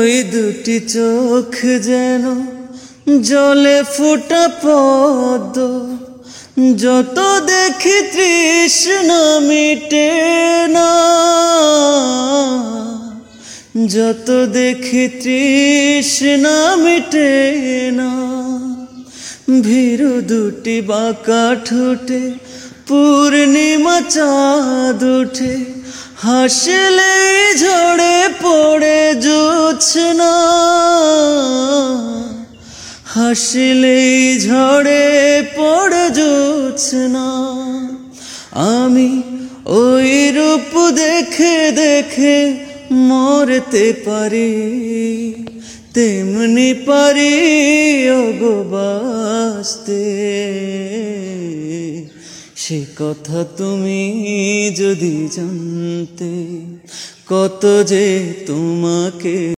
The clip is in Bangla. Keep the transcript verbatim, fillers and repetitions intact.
ওই দুটি চোখ যেন জলে ফোটা পদ্ম, যত দেখি তৃষ্ণা মিটে না, যত দেখি তৃষ্ণা মিটে না। ভীরু দুটি বাঁকা ঠোঁটে পূর্ণিমা চাঁদ উঠে, হাসলেই ঝরে পড়ে জোছনা, হাসলেই ঝরে পড়ে জোছনা। আমি ওই রূপ দেখে দেখে মরতে পারি, তেমনি পারি ওগো বাঁচতে। সে কথা তুমি যদি জানতে, কত যে তোমাকে